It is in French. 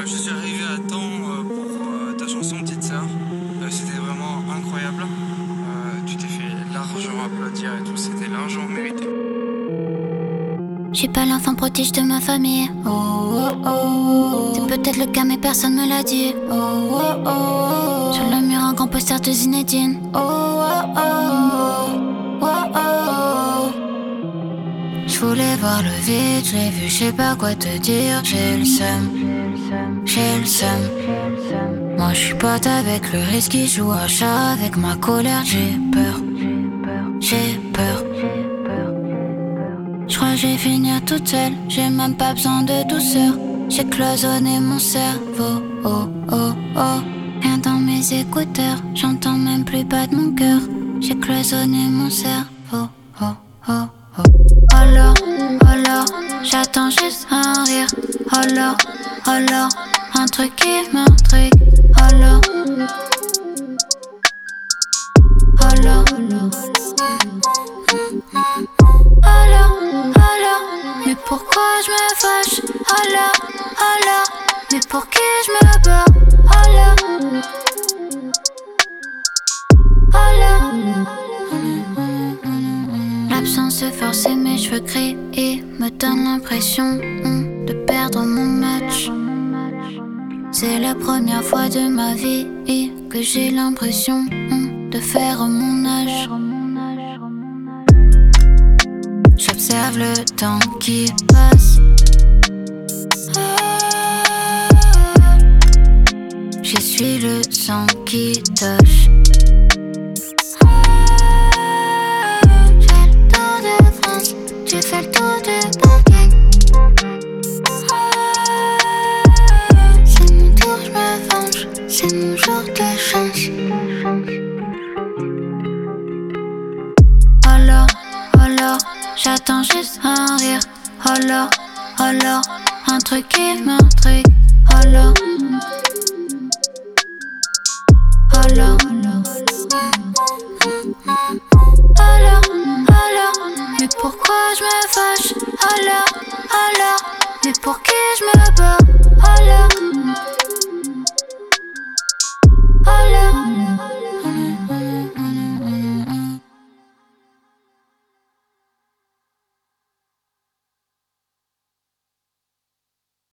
Je suis arrivé à temps pour ta chanson Petite Sœur. C'était vraiment incroyable. Tu t'es fait largement applaudir et tout, c'était largement mérité. Je suis pas l'enfant prodige de ma famille. Oh oh oh. C'est peut-être le cas mais personne me l'a dit. Oh oh oh. Sur le mur un grand poster de Zinedine. Oh oh oh. Oh oh. J'voulais voir le vide, j'ai vu, je sais pas quoi te dire. J'ai le seum, j'ai le seum. Moi j'suis pote avec le risque qui joue à chat. Avec ma colère j'ai peur, j'ai peur. J'crois que je vais finir toute seule, j'ai même pas besoin de douceur. J'ai cloisonné mon cerveau, oh oh oh. Rien dans mes écouteurs, j'entends même plus battre mon cœur. J'ai cloisonné mon cerveau, oh oh oh. Alors, j'attends juste un rire. Alors, un truc qui m'intrigue. Alors, mais pourquoi je me fâche? Alors, mais pour qui je me bats? L'absence de force et mes cheveux gris me donne l'impression de perdre mon match. C'est la première fois de ma vie que j'ai l'impression de faire mon âge. J'observe le temps qui passe. J'essuie le sang qui tâche. J'ai le tour de France, j'ai fait le tour du parking. C'est mon tour, je me venge, c'est mon jour de chance. Alors, j'attends juste un rire. Alors, un truc qui m'intrigue. Alors, mais pourquoi je me fâche? Alors, mais pour